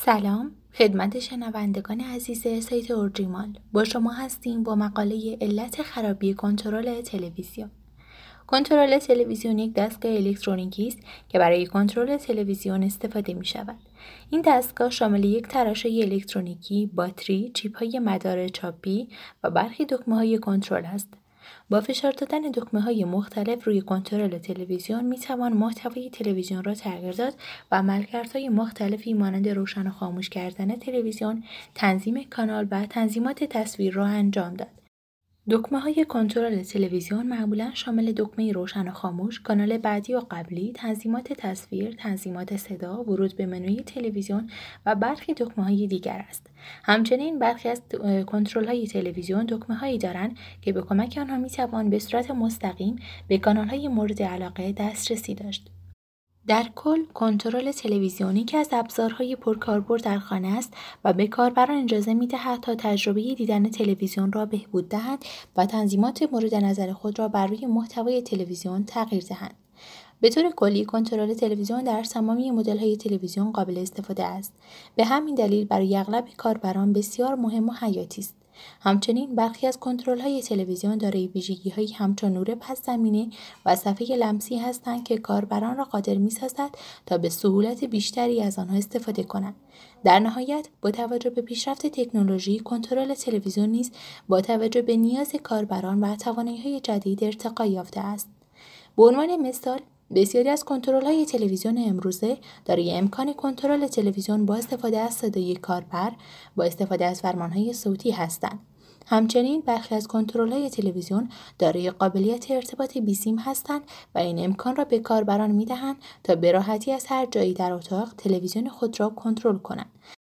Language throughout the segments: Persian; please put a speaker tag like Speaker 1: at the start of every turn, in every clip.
Speaker 1: سلام خدمت شنوندگان عزیز سایت اورجیمال. با شما هستیم با مقاله علت خرابی کنترل تلویزیون. کنترل تلویزیون یک دستگاه الکترونیکی است که برای کنترل تلویزیون استفاده می شود. این دستگاه شامل یک تراشه الکترونیکی، باتری، چیپ‌های مدار چاپی و برخی دکمه‌های کنترل است. با فشار دادن دکمه‌های مختلف روی کنترل تلویزیون می‌توان محتوای تلویزیون را تغییر داد و عملکردهای مختلفی مانند روشن و خاموش کردن تلویزیون، تنظیم کانال و تنظیمات تصویر را انجام داد. دکمه‌های کنترل تلویزیون معمولاً شامل دکمه روشن و خاموش، کانال بعدی و قبلی، تنظیمات تصویر، تنظیمات صدا، ورود به منوی تلویزیون و برخی دکمه‌های دیگر است. همچنین برخی از کنترل‌های تلویزیون دکمه‌هایی دارند که به کمک آنها می‌توان به صورت مستقیم به کانال‌های مورد علاقه دسترسی داشت. در کل، کنترل تلویزیونی که از ابزارهای پرکاربرد در خانه است و به کاربران اجازه می‌دهد تا تجربه دیدن تلویزیون را بهبود دهند و تنظیمات مورد نظر خود را بر روی محتوای تلویزیون تغییر دهند. به طور کلی، کنترل تلویزیون در تمامی مدل‌های تلویزیون قابل استفاده است. به همین دلیل برای اغلب کاربران بسیار مهم و حیاتی است. همچنین برخی از کنترل‌های تلویزیون دارای ویژگی‌هایی همچون نور پس‌زمینه و صفحه لمسی هستند که کاربران را قادر می‌سازد تا به سهولت بیشتری از آنها استفاده کنند. در نهایت، با توجه به پیشرفت تکنولوژی، کنترل تلویزیون نیز با توجه به نیاز کاربران و توانایی‌های جدید ارتقا یافته است. به عنوان مثال، بسیاری از کنترل‌های تلویزیون امروزه دارای امکان کنترل تلویزیون با استفاده از صدای کاربر با استفاده از فرمان‌های صوتی هستند. همچنین برخی از کنترل‌های تلویزیون دارای قابلیت ارتباط بی‌سیم هستند و این امکان را به کاربران می‌دهند تا به راحتی از هر جایی در اتاق تلویزیون خود را کنترل کنند.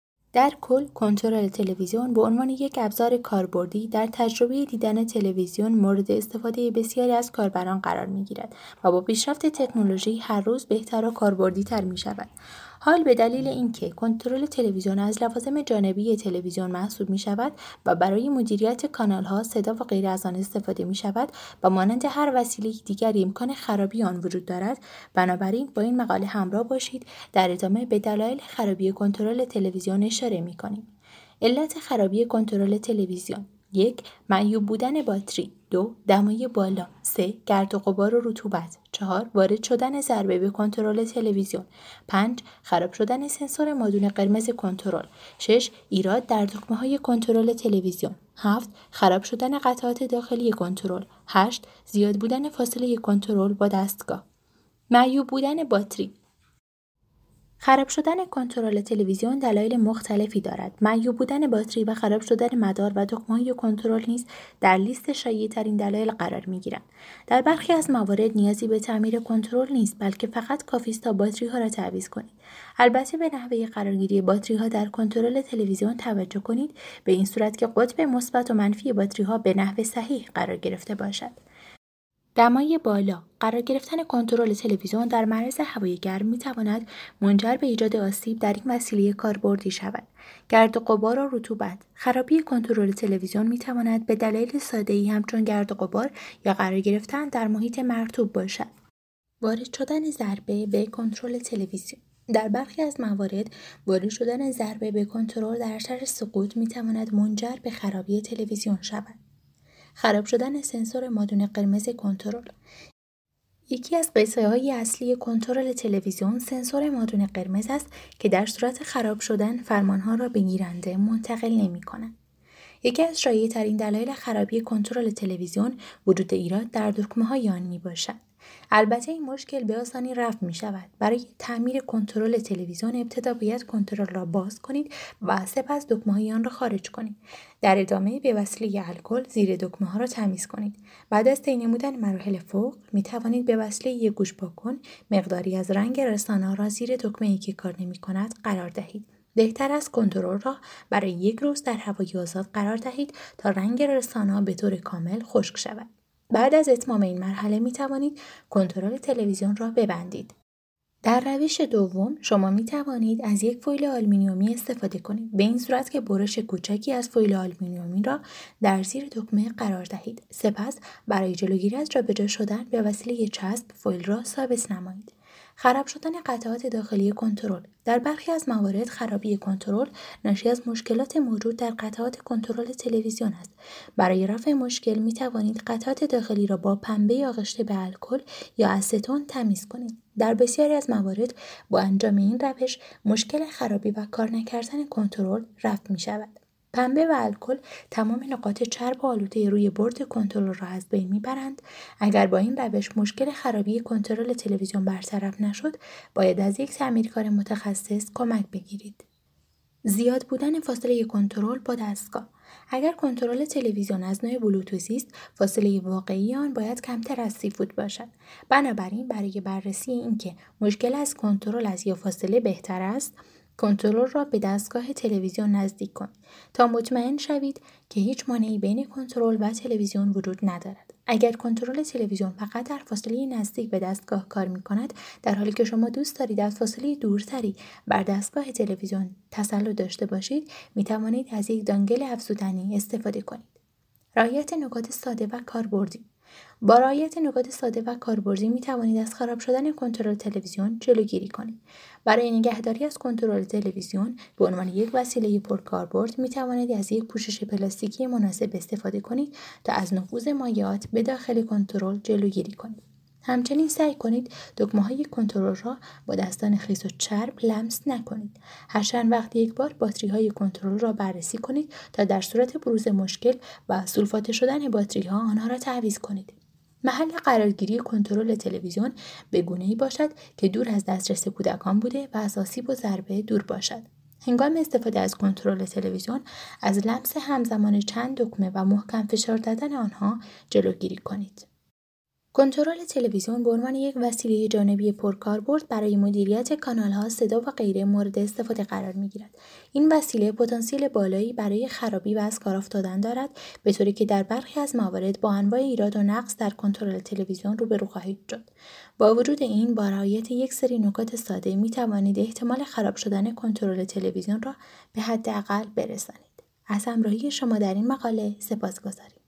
Speaker 1: در کل، کنترل تلویزیون به عنوان یک ابزار کاربردی در تجربه دیدن تلویزیون مورد استفاده بسیاری از کاربران قرار می‌گیرد و با پیشرفت تکنولوژی هر روز بهتر و کاربردی‌تر می‌شود. حال به دلیل اینکه کنترل تلویزیون از لوازم جانبی تلویزیون محسوب می‌شود و برای مدیریت کانال‌ها، صدا و غیره از آن استفاده می‌شود و مانند هر وسیله دیگری امکان خرابی آن وجود دارد، بنابراین با این مقاله همراه باشید. در ادامه به دلایل خرابی کنترل تلویزیون اشاره می‌کنیم. علت خرابی کنترل تلویزیون: 1. معیوب بودن باتری. 2. دمای بالا. 3. گرد و غبار و رطوبت. 4. وارد شدن ضربه به کنترل تلویزیون. 5. خراب شدن سنسور مادون قرمز کنترل. 6. ایراد در دکمه‌های کنترل تلویزیون. 7. خراب شدن قطعات داخلی کنترل. 8. زیاد بودن فاصله کنترل با دستگاه. معیوب بودن باتری. خراب شدن کنترل تلویزیون دلایل مختلفی دارد. معیوب بودن باتری و خراب شدن مدار و دکمه‌های کنترل نیز در لیست شایع‌ترین دلایل قرار می‌گیرند. در برخی از موارد نیازی به تعمیر کنترل نیست، بلکه فقط کافی است تا باتری‌ها را تعویض کنید. البته به نحوه قرارگیری باتری‌ها در کنترل تلویزیون توجه کنید، به این صورت که قطب مثبت و منفی باتری‌ها به نحو صحیح قرار گرفته باشد. دمای بالا. قرار گرفتن کنترل تلویزیون در معرض هوای گرم می‌تواند منجر به ایجاد آسیب در این وسیله کاربردی شود. گرد و غبار و رطوبت. خرابی کنترل تلویزیون می‌تواند به دلایل ساده‌ای همچون گرد و غبار یا قرار گرفتن در محیط مرطوب باشد. وارد شدن ضربه به کنترل تلویزیون. در برخی از موارد وارد شدن ضربه به کنترل در اثر سقوط می‌تواند منجر به خرابی تلویزیون شود. خراب شدن سنسور مادون قرمز کنترل. یکی از قطعه‌های اصلی کنترل تلویزیون سنسور مادون قرمز است که در صورت خراب شدن فرمانها را به گیرنده منتقل نمی‌کند. یکی از شایع‌ترین دلایل خرابی کنترل تلویزیون وجود ایراد در دکمه‌های آن میباشد. البته این مشکل به آسانی رفع می‌شود. برای تعمیر کنترل تلویزیون ابتدا باید کنترل را باز کنید و سپس دکمه‌های آن را خارج کنید. در ادامه به وسیله الکل زیر دکمه‌ها را تمیز کنید. بعد از طی نمودن مراحل فوق می‌توانید به وسیله یک گوش پاک‌کن مقداری از رنگ رسانه‌ها را زیر دکمه‌ای که کار نمی‌کند قرار دهید. بهتر است کنترل را برای یک روز در هوای آزاد قرار دهید تا رنگ رسانه‌ها به طور کامل خشک شود. بعد از اتمام این مرحله می توانید کنترل تلویزیون را ببندید. در روش دوم شما می توانید از یک فویل آلومینیومی استفاده کنید. به این صورت که برش کوچکی از فویل آلومینیومی را در زیر دکمه قرار دهید. سپس برای جلوگیری از جابجا شدن به وسیله چسب فویل را ثابت نمایید. خراب شدن قطعات داخلی کنترل. در برخی از موارد خرابی کنترل ناشی از مشکلات موجود در قطعات کنترل تلویزیون است. برای رفع مشکل می توانید قطعات داخلی را با پنبه آغشته به الکل یا استون تمیز کنید. در بسیاری از موارد با انجام این روش مشکل خرابی و کار نکردن کنترل رفع می شود. پنبه و الکل تمام نقاط چرب و آلوده روی برد کنترل را از بین میبرند. اگر با این روش مشکل خرابی کنترل تلویزیون برطرف نشد، باید از یک تعمیرکار متخصص کمک بگیرید. زیاد بودن فاصله کنترل با دستگاه. اگر کنترل تلویزیون از نوع بلوتوثی است، فاصله واقعی آن باید کمتر از 30 فوت باشد. بنابراین برای بررسی اینکه مشکل از کنترل از یا فاصله بهتر است، کنترل را به دستگاه تلویزیون نزدیک کنید تا مطمئن شوید که هیچ مانعی بین کنترل و تلویزیون وجود ندارد. اگر کنترل تلویزیون فقط در فاصله نزدیک به دستگاه کار می‌کند، در حالی که شما دوست دارید از فاصله دورتری بر دستگاه تلویزیون تسلط داشته باشید، می‌توانید از یک دانگل افزودنی استفاده کنید. رعایت نکات ساده و کاربردی. با رعایت نکات ساده و کاربردی می توانید از خراب شدن کنترل تلویزیون جلوگیری کنید. برای نگهداری از کنترل تلویزیون به عنوان یک وسیله پرکاربرد می توانید از یک پوشش پلاستیکی مناسب استفاده کنید تا از نفوذ مایعات به داخل کنترل جلوگیری کنید. همچنین سعی کنید دکمه‌های کنترل را با دستان خیس و چرب لمس نکنید. هر چند وقت یک بار باتری‌های کنترل را بررسی کنید تا در صورت بروز مشکل و سولفاته شدن باتری‌ها آنها را تعویض کنید. محل قرارگیری کنترل تلویزیون به گونه‌ای باشد که دور از دسترس کودکان بوده و از آسیب و ضربه دور باشد. هنگام استفاده از کنترل تلویزیون از لمس همزمان چند دکمه و محکم فشار دادن آنها جلوگیری کنید. کنترل تلویزیون به عنوان یک وسیله جانبی پرکاربرد برای مدیریت کانال‌ها، صدا و غیره مورد استفاده قرار می‌گیرد. این وسیله پتانسیل بالایی برای خرابی و از کار افتادن دارد، به طوری که در برخی از موارد با انواع ایراد و نقص در کنترل تلویزیون روبرو خواهید شد. با وجود این، با رعایت یک سری نکات ساده می‌توانید احتمال خراب شدن کنترل تلویزیون را به حداقل برسانید. از همراهی شما در این مقاله سپاسگزاریم.